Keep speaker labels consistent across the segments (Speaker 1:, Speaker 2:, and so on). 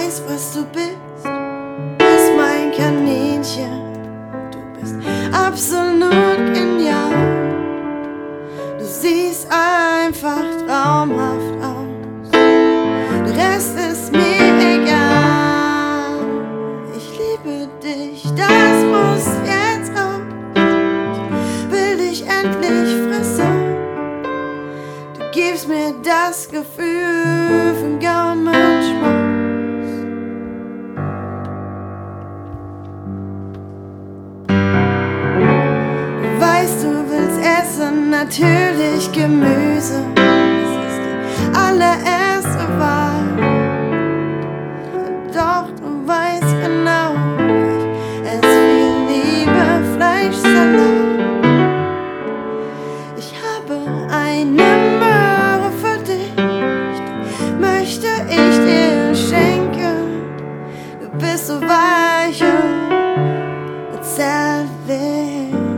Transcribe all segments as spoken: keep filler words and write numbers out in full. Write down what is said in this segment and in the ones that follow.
Speaker 1: weiß, was du bist, bist mein Kaninchen. Du bist absolut genial. Du siehst einfach traumhaft aus. Der Rest ist mir egal. Ich liebe dich, das muss jetzt raus. Ich will dich endlich fressen. Du gibst mir das Gefühl von Gaumenschmaus. Du weißt, du willst essen, natürlich Gemüse. Das ist die allererste Wahl. Doch du weißt genau, ich esse viel Liebe, Fleischsalat. Ich habe eine Möhre für dich, die möchte ich dir schenken. Du bist so weich und zärtlich.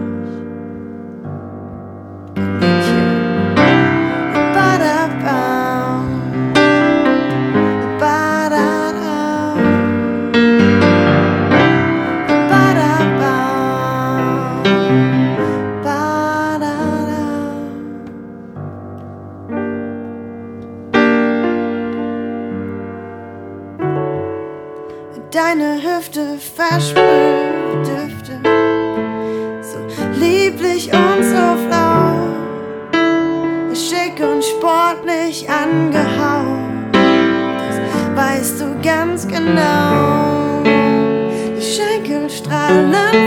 Speaker 1: Deine Hüfte versprüht Düfte, so lieblich und so flau, schick und sportlich angehauen, das weißt du ganz genau. Die Schenkel strahlen